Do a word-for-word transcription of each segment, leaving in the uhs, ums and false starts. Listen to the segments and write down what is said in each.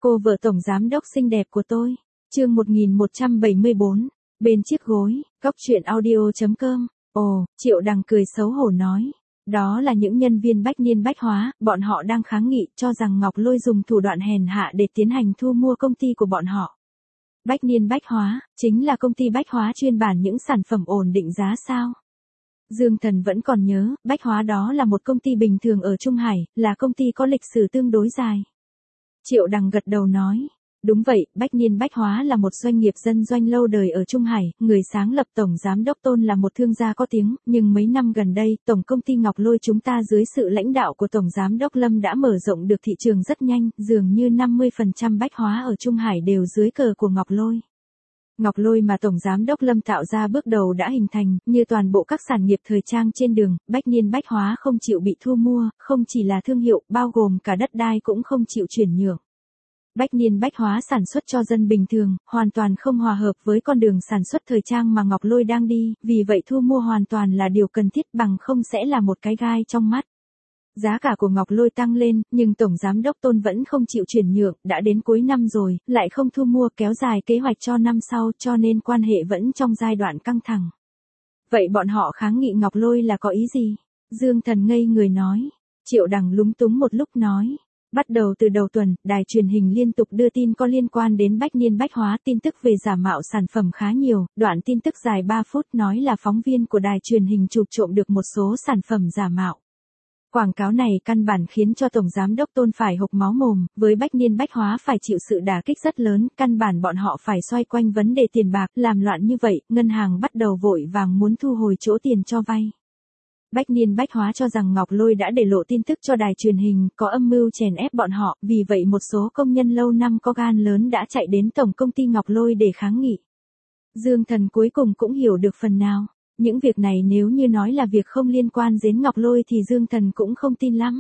Cô vợ tổng giám đốc xinh đẹp của tôi. Chương một nghìn một trăm bảy mươi bốn. Bên chiếc gối, góc truyện audio chấm com. Ồ, Triệu Đằng cười xấu hổ nói. Đó là những nhân viên Bách Niên Bách Hóa, bọn họ đang kháng nghị cho rằng Ngọc Lôi dùng thủ đoạn hèn hạ để tiến hành thu mua công ty của bọn họ. Bách Niên Bách Hóa, chính là công ty bách hóa chuyên bản những sản phẩm ổn định giá sao? Dương Thần vẫn còn nhớ, Bách Hóa đó là một công ty bình thường ở Trung Hải, là công ty có lịch sử tương đối dài. Triệu Đằng gật đầu nói. Đúng vậy, Bách Niên Bách Hóa là một doanh nghiệp dân doanh lâu đời ở Trung Hải, người sáng lập Tổng Giám đốc Tôn là một thương gia có tiếng, nhưng mấy năm gần đây, Tổng công ty Ngọc Lôi chúng ta dưới sự lãnh đạo của Tổng Giám đốc Lâm đã mở rộng được thị trường rất nhanh, dường như năm mươi phần trăm Bách Hóa ở Trung Hải đều dưới cờ của Ngọc Lôi. Ngọc Lôi mà Tổng Giám đốc Lâm tạo ra bước đầu đã hình thành, như toàn bộ các sản nghiệp thời trang trên đường, Bách Niên Bách Hóa không chịu bị thu mua, không chỉ là thương hiệu, bao gồm cả đất đai cũng không chịu chuyển nhượng. Bách Niên Bách Hóa sản xuất cho dân bình thường, hoàn toàn không hòa hợp với con đường sản xuất thời trang mà Ngọc Lôi đang đi, vì vậy thu mua hoàn toàn là điều cần thiết, bằng không sẽ là một cái gai trong mắt. Giá cả của Ngọc Lôi tăng lên, nhưng Tổng Giám đốc Tôn vẫn không chịu chuyển nhượng, đã đến cuối năm rồi, lại không thu mua, kéo dài kế hoạch cho năm sau, cho nên quan hệ vẫn trong giai đoạn căng thẳng. Vậy bọn họ kháng nghị Ngọc Lôi là có ý gì? Dương Thần ngây người nói. Triệu Đằng lúng túng một lúc nói. Bắt đầu từ đầu tuần, đài truyền hình liên tục đưa tin có liên quan đến Bách Niên Bách Hóa, tin tức về giả mạo sản phẩm khá nhiều, đoạn tin tức dài ba phút nói là phóng viên của đài truyền hình chụp trộm được một số sản phẩm giả mạo. Quảng cáo này căn bản khiến cho Tổng Giám đốc Tôn phải hộc máu mồm, với Bách Niên Bách Hóa phải chịu sự đả kích rất lớn, căn bản bọn họ phải xoay quanh vấn đề tiền bạc, làm loạn như vậy, ngân hàng bắt đầu vội vàng muốn thu hồi chỗ tiền cho vay. Bách Niên Bách Hóa cho rằng Ngọc Lôi đã để lộ tin tức cho đài truyền hình, có âm mưu chèn ép bọn họ, vì vậy một số công nhân lâu năm có gan lớn đã chạy đến tổng công ty Ngọc Lôi để kháng nghị. Dương Thần cuối cùng cũng hiểu được phần nào. Những việc này nếu như nói là việc không liên quan đến Ngọc Lôi thì Dương Thần cũng không tin lắm.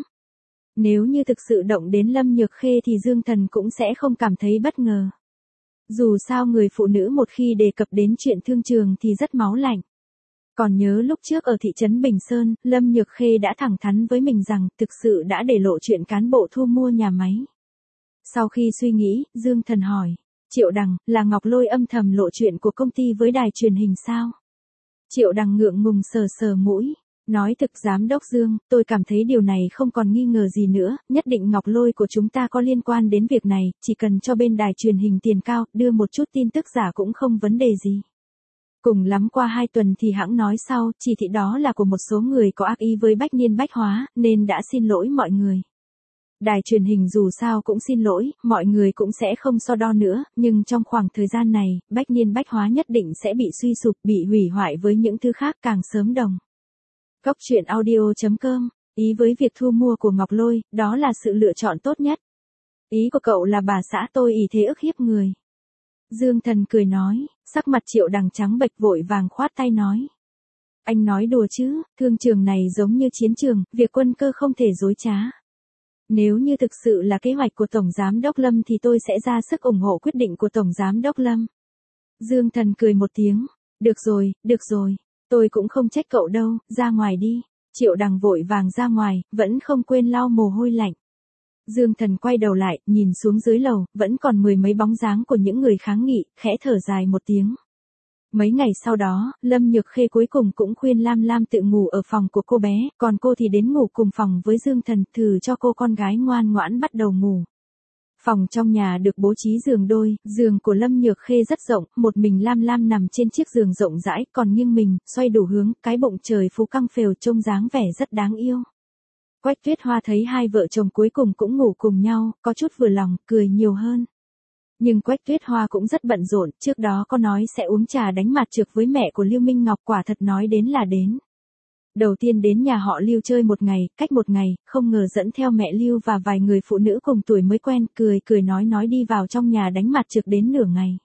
Nếu như thực sự động đến Lâm Nhược Khê thì Dương Thần cũng sẽ không cảm thấy bất ngờ. Dù sao người phụ nữ một khi đề cập đến chuyện thương trường thì rất máu lạnh. Còn nhớ lúc trước ở thị trấn Bình Sơn, Lâm Nhược Khê đã thẳng thắn với mình rằng thực sự đã để lộ chuyện cán bộ thu mua nhà máy. Sau khi suy nghĩ, Dương Thần hỏi, Triệu Đằng, là Ngọc Lôi âm thầm lộ chuyện của công ty với đài truyền hình sao? Triệu Đằng ngượng ngùng sờ sờ mũi, nói thực Giám đốc Dương, tôi cảm thấy điều này không còn nghi ngờ gì nữa, nhất định Ngọc Lôi của chúng ta có liên quan đến việc này, chỉ cần cho bên đài truyền hình tiền cao, đưa một chút tin tức giả cũng không vấn đề gì. Cùng lắm qua hai tuần thì hãng nói sau, chỉ thị đó là của một số người có ác ý với Bách Niên Bách Hóa, nên đã xin lỗi mọi người. Đài truyền hình dù sao cũng xin lỗi, mọi người cũng sẽ không so đo nữa, nhưng trong khoảng thời gian này, Bách Niên Bách Hóa nhất định sẽ bị suy sụp, bị hủy hoại với những thứ khác càng sớm đồng. Góc truyện audio chấm com, ý với việc thu mua của Ngọc Lôi, đó là sự lựa chọn tốt nhất. Ý của cậu là bà xã tôi ỷ thế ức hiếp người. Dương Thần cười nói, sắc mặt Triệu Đằng trắng bệch vội vàng khoát tay nói. Anh nói đùa chứ, thương trường này giống như chiến trường, việc quân cơ không thể dối trá. Nếu như thực sự là kế hoạch của Tổng Giám đốc Lâm thì tôi sẽ ra sức ủng hộ quyết định của Tổng Giám đốc Lâm. Dương Thần cười một tiếng, được rồi, được rồi, tôi cũng không trách cậu đâu, ra ngoài đi. Triệu Đằng vội vàng ra ngoài, vẫn không quên lau mồ hôi lạnh. Dương Thần quay đầu lại, nhìn xuống dưới lầu, vẫn còn mười mấy bóng dáng của những người kháng nghị, khẽ thở dài một tiếng. Mấy ngày sau đó, Lâm Nhược Khê cuối cùng cũng khuyên Lam Lam tự ngủ ở phòng của cô bé, còn cô thì đến ngủ cùng phòng với Dương Thần, thử cho cô con gái ngoan ngoãn bắt đầu ngủ. Phòng trong nhà được bố trí giường đôi, giường của Lâm Nhược Khê rất rộng, một mình Lam Lam nằm trên chiếc giường rộng rãi, còn nghiêng mình, xoay đủ hướng, cái bụng trời phú căng phều trông dáng vẻ rất đáng yêu. Quách Tuyết Hoa thấy hai vợ chồng cuối cùng cũng ngủ cùng nhau, có chút vừa lòng, cười nhiều hơn. Nhưng Quách Tuyết Hoa cũng rất bận rộn, trước đó có nói sẽ uống trà đánh mặt trược với mẹ của Lưu Minh Ngọc, quả thật nói đến là đến. Đầu tiên đến nhà họ Lưu chơi một ngày, cách một ngày, không ngờ dẫn theo mẹ Lưu và vài người phụ nữ cùng tuổi mới quen, cười cười nói nói đi vào trong nhà đánh mặt trược đến nửa ngày.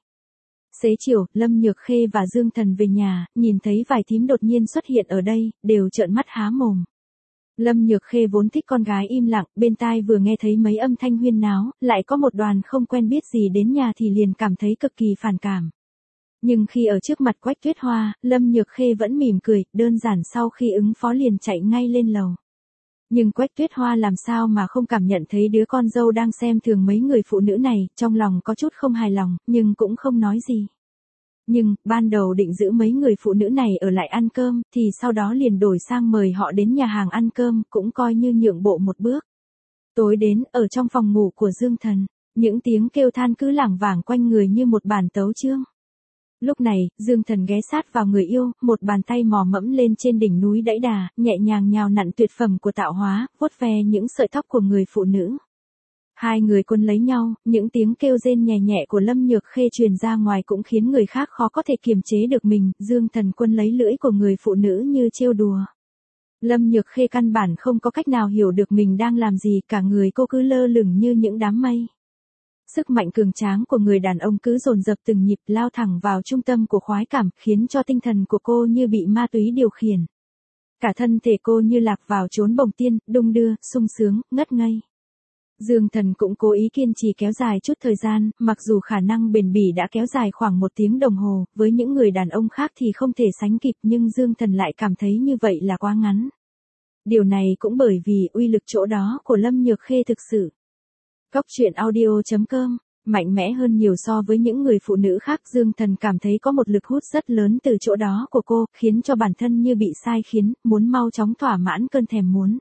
Xế chiều, Lâm Nhược Khê và Dương Thần về nhà, nhìn thấy vài thím đột nhiên xuất hiện ở đây, đều trợn mắt há mồm. Lâm Nhược Khê vốn thích con gái im lặng, bên tai vừa nghe thấy mấy âm thanh huyên náo, lại có một đoàn không quen biết gì đến nhà thì liền cảm thấy cực kỳ phản cảm. Nhưng khi ở trước mặt Quách Tuyết Hoa, Lâm Nhược Khê vẫn mỉm cười, đơn giản sau khi ứng phó liền chạy ngay lên lầu. Nhưng Quách Tuyết Hoa làm sao mà không cảm nhận thấy đứa con dâu đang xem thường mấy người phụ nữ này, trong lòng có chút không hài lòng, nhưng cũng không nói gì. Nhưng, ban đầu định giữ mấy người phụ nữ này ở lại ăn cơm, thì sau đó liền đổi sang mời họ đến nhà hàng ăn cơm, cũng coi như nhượng bộ một bước. Tối đến, ở trong phòng ngủ của Dương Thần, những tiếng kêu than cứ lảng vảng quanh người như một bản tấu chương. Lúc này, Dương Thần ghé sát vào người yêu, một bàn tay mò mẫm lên trên đỉnh núi đẫy đà, nhẹ nhàng nhào nặn tuyệt phẩm của tạo hóa, vuốt ve những sợi tóc của người phụ nữ. Hai người quân lấy nhau, những tiếng kêu rên nhẹ nhẹ của Lâm Nhược Khê truyền ra ngoài cũng khiến người khác khó có thể kiềm chế được mình, Dương Thần quân lấy lưỡi của người phụ nữ như trêu đùa. Lâm Nhược Khê căn bản không có cách nào hiểu được mình đang làm gì, cả người cô cứ lơ lửng như những đám mây. Sức mạnh cường tráng của người đàn ông cứ dồn dập từng nhịp lao thẳng vào trung tâm của khoái cảm, khiến cho tinh thần của cô như bị ma túy điều khiển. Cả thân thể cô như lạc vào chốn bồng tiên, đung đưa, sung sướng, ngất ngây. Dương Thần cũng cố ý kiên trì kéo dài chút thời gian, mặc dù khả năng bền bỉ đã kéo dài khoảng một tiếng đồng hồ, với những người đàn ông khác thì không thể sánh kịp, nhưng Dương Thần lại cảm thấy như vậy là quá ngắn. Điều này cũng bởi vì uy lực chỗ đó của Lâm Nhược Khê thực sự. Góc truyện audio chấm com, mạnh mẽ hơn nhiều so với những người phụ nữ khác. Dương Thần cảm thấy có một lực hút rất lớn từ chỗ đó của cô, khiến cho bản thân như bị sai khiến, muốn mau chóng thỏa mãn cơn thèm muốn.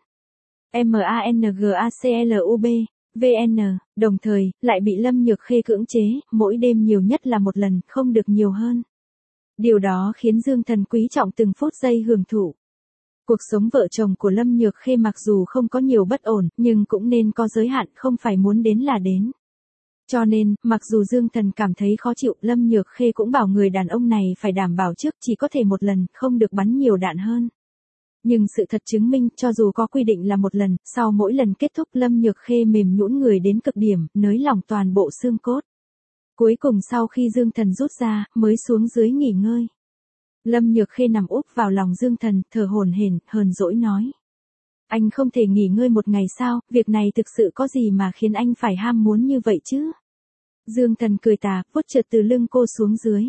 MANGACLUB, vê en, đồng thời, lại bị Lâm Nhược Khê cưỡng chế, mỗi đêm nhiều nhất là một lần, không được nhiều hơn. Điều đó khiến Dương Thần quý trọng từng phút giây hưởng thụ. Cuộc sống vợ chồng của Lâm Nhược Khê mặc dù không có nhiều bất ổn, nhưng cũng nên có giới hạn, không phải muốn đến là đến. Cho nên, mặc dù Dương Thần cảm thấy khó chịu, Lâm Nhược Khê cũng bảo người đàn ông này phải đảm bảo trước chỉ có thể một lần, không được bắn nhiều đạn hơn. Nhưng sự thật chứng minh, cho dù có quy định là một lần, sau mỗi lần kết thúc Lâm Nhược Khê mềm nhũn người đến cực điểm, nới lỏng toàn bộ xương cốt. Cuối cùng sau khi Dương Thần rút ra, mới xuống dưới nghỉ ngơi. Lâm Nhược Khê nằm úp vào lòng Dương Thần, thở hổn hển, hờn dỗi nói. Anh không thể nghỉ ngơi một ngày sao, việc này thực sự có gì mà khiến anh phải ham muốn như vậy chứ? Dương Thần cười tà, vuốt trượt từ lưng cô xuống dưới.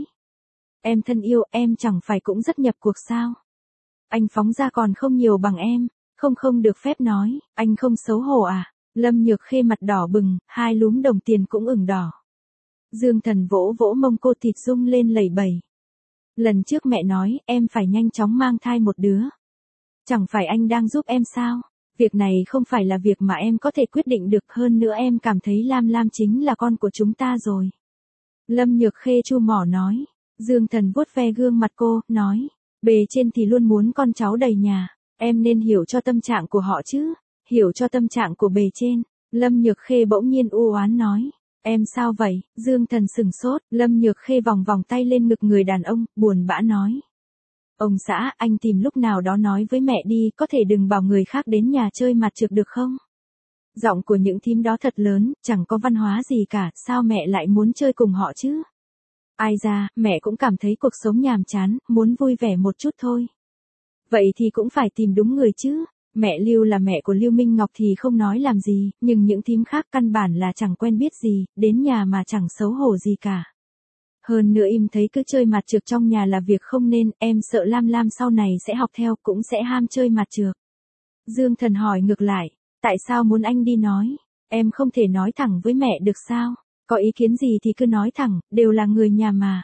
Em thân yêu, em chẳng phải cũng rất nhập cuộc sao? Anh phóng ra còn không nhiều bằng em, không không được phép nói, anh không xấu hổ à? Lâm Nhược Khê mặt đỏ bừng, hai lúm đồng tiền cũng ửng đỏ. Dương Thần vỗ vỗ mông cô, thịt rung lên lẩy bẩy. Lần trước mẹ nói, em phải nhanh chóng mang thai một đứa. Chẳng phải anh đang giúp em sao? Việc này không phải là việc mà em có thể quyết định được, hơn nữa em cảm thấy Lam Lam chính là con của chúng ta rồi. Lâm Nhược Khê chu mỏ nói. Dương Thần vuốt ve gương mặt cô, nói. Bề trên thì luôn muốn con cháu đầy nhà, em nên hiểu cho tâm trạng của họ chứ, hiểu cho tâm trạng của bề trên. Lâm Nhược Khê bỗng nhiên u oán nói. Em sao vậy? Dương Thần sừng sốt, Lâm Nhược Khê vòng vòng tay lên ngực người đàn ông, buồn bã nói. Ông xã, anh tìm lúc nào đó nói với mẹ đi, có thể đừng bảo người khác đến nhà chơi mặt trược được không? Giọng của những thím đó thật lớn, chẳng có văn hóa gì cả, sao mẹ lại muốn chơi cùng họ chứ? Ai ra, mẹ cũng cảm thấy cuộc sống nhàm chán, muốn vui vẻ một chút thôi. Vậy thì cũng phải tìm đúng người chứ. Mẹ Lưu là mẹ của Lưu Minh Ngọc thì không nói làm gì, nhưng những thím khác căn bản là chẳng quen biết gì, đến nhà mà chẳng xấu hổ gì cả. Hơn nữa im thấy cứ chơi mặt trược trong nhà là việc không nên, em sợ Lam Lam sau này sẽ học theo, cũng sẽ ham chơi mặt trược. Dương Thần hỏi ngược lại, tại sao muốn anh đi nói? Em không thể nói thẳng với mẹ được sao? Có ý kiến gì thì cứ nói thẳng, đều là người nhà mà.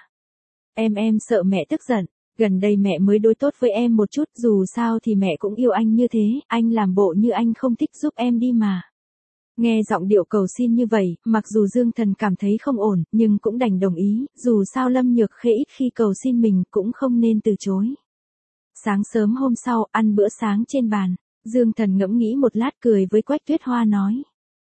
Em em sợ mẹ tức giận, gần đây mẹ mới đối tốt với em một chút, dù sao thì mẹ cũng yêu anh như thế, anh làm bộ như anh không thích giúp em đi mà. Nghe giọng điệu cầu xin như vậy, mặc dù Dương Thần cảm thấy không ổn, nhưng cũng đành đồng ý, dù sao Lâm Nhược Khê ít khi cầu xin mình cũng không nên từ chối. Sáng sớm hôm sau, ăn bữa sáng trên bàn, Dương Thần ngẫm nghĩ một lát cười với Quách Tuyết Hoa nói.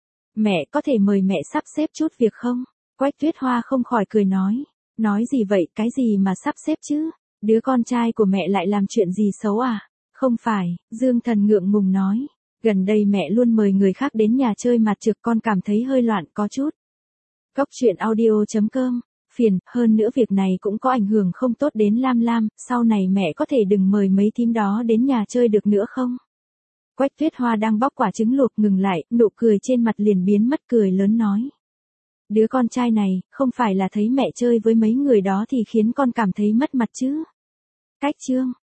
Mẹ có thể mời mẹ sắp xếp chút việc không? Quách Tuyết Hoa không khỏi cười nói. Nói gì vậy, cái gì mà sắp xếp chứ? Đứa con trai của mẹ lại làm chuyện gì xấu à? Không phải, Dương Thần ngượng ngùng nói. Gần đây mẹ luôn mời người khác đến nhà chơi mặt trược, con cảm thấy hơi loạn có chút. Góc truyện audio chấm com, phiền, hơn nữa việc này cũng có ảnh hưởng không tốt đến Lam Lam, sau này mẹ có thể đừng mời mấy thím đó đến nhà chơi được nữa không? Quách Tuyết Hoa đang bóc quả trứng luộc ngừng lại, nụ cười trên mặt liền biến mất, cười lớn nói. Đứa con trai này, không phải là thấy mẹ chơi với mấy người đó thì khiến con cảm thấy mất mặt chứ? Cách chương.